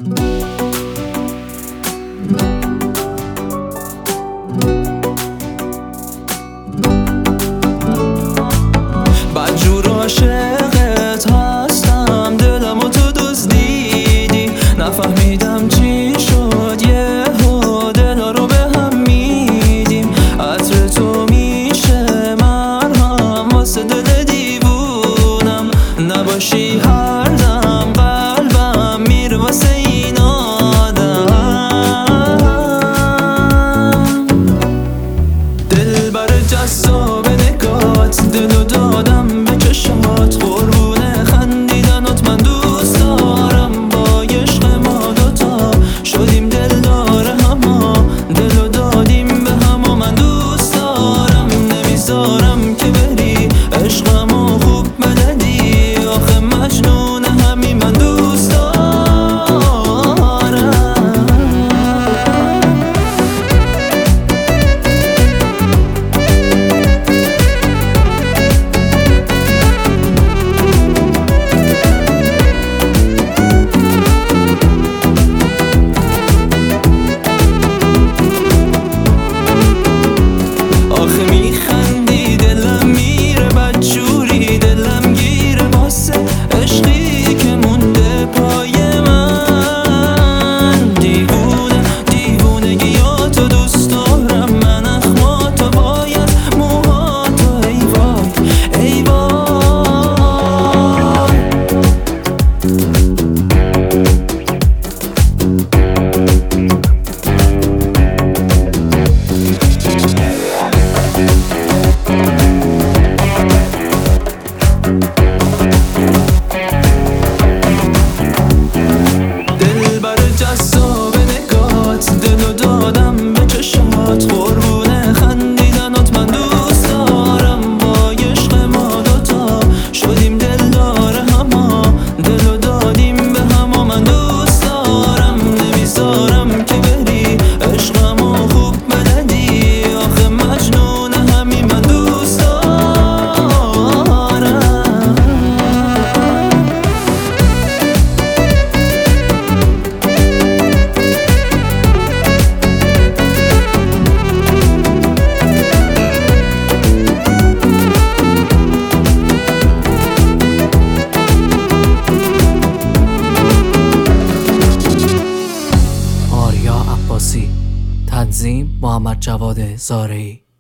بدجور عاشقت هستم، دلمو تو دزدیدی، نفهمیدم چی شد یهو دلا رو به هم میدیم. عطر تو میشه مرهم واسه دل دیوونم، نباشی هر دم قلبم میره واسه این آدم. دل بر جذاب نگات، دلو دادم به چشمات، قربون خندیدنات من دوست دارم. با عشق ما دوتا شدیم دلدار هما، دلو دادیم به هما من دوست دارم. نمیذارم که بری عشقمو خوب بلدی، آخه مجنون همی من دوست دارم. آخه میخندی دلم میره بدجوری، دلم گیره واسه عشقی که مونده پای من. دیوونگیاتو دوست دارم من، اخماتو باید موهاتو، ای وای ای وای. دل بر جذاب نگات، دلو دادم به چشمات، قربون خندیدنات من دوست دارم. با عشق ما دوتا شدیم دلدار هما، دلو دادیم به هما من دوست دارم. نمیذارم که بری عشقمو خوب بلدی، آخه مجنون همی من دوست دارم. آریا عباسی، تنظیم محمد جواد زارعی.